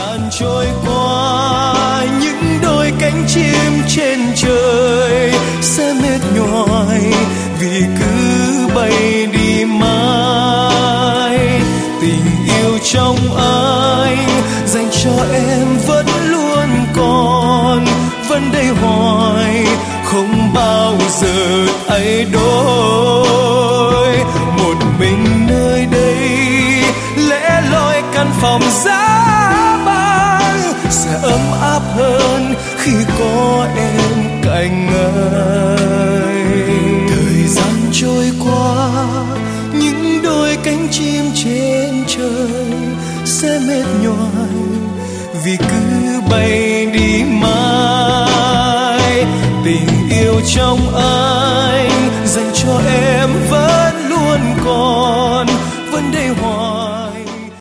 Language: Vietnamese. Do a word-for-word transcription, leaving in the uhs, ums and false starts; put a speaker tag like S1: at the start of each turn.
S1: gian trôi qua, những đôi cánh chim trên trời sẽ mệt nhoài vì cứ bay đi mãi. Tình yêu trong anh dành cho em vẫn luôn còn, vẫn đây hoài không bao giờ thay đổi. Một mình nơi đây lẻ loi căn phòng giá băng sẽ ấm áp hơn khi có em cạnh anh. Thời gian trôi qua, những đôi cánh chim trên trời sẽ mệt nhoài vì cứ bay đi mãi. Tình yêu trong anh dành cho em vẫn luôn còn,